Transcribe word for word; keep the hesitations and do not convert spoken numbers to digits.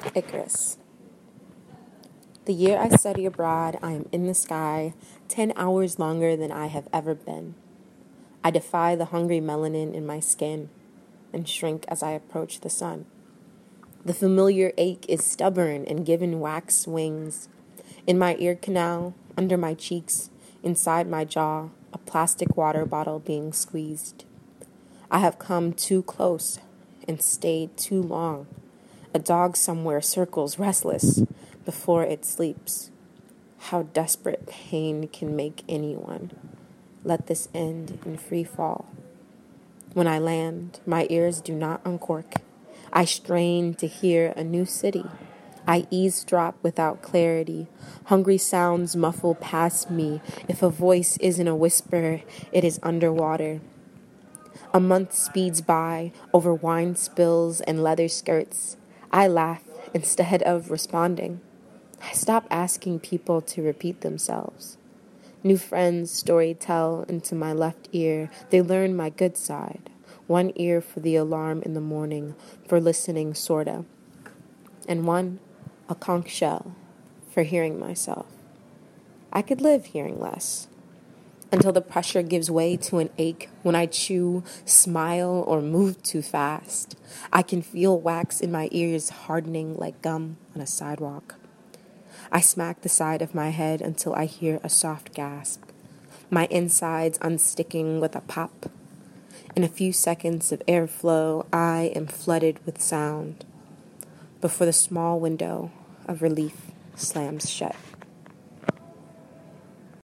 Icarus. The year I study abroad, I am in the sky ten hours longer than I have ever been. I defy the hungry melanin in my skin and shrink as I approach the sun. The familiar ache is stubborn and given wax wings. In my ear canal, under my cheeks, inside my jaw, a plastic water bottle being squeezed. I have come too close and stayed too long. A dog somewhere circles restless before it sleeps. How desperate pain can make anyone. Let this end in free fall. When I land, my ears do not uncork. I strain to hear a new city. I eavesdrop without clarity. Hungry sounds muffle past me. If a voice isn't a whisper, it is underwater. A month speeds by over wine spills and leather skirts. I laugh instead of responding. I stop asking people to repeat themselves. New friends story tell into my left ear. They learn my good side. One ear for the alarm in the morning, for listening sorta. And one, a conch shell, for hearing myself. I could live hearing less. Until the pressure gives way to an ache when I chew, smile, or move too fast. I can feel wax in my ears hardening like gum on a sidewalk. I smack the side of my head until I hear a soft gasp, my insides unsticking with a pop. In a few seconds of airflow, I am flooded with sound, before the small window of relief slams shut.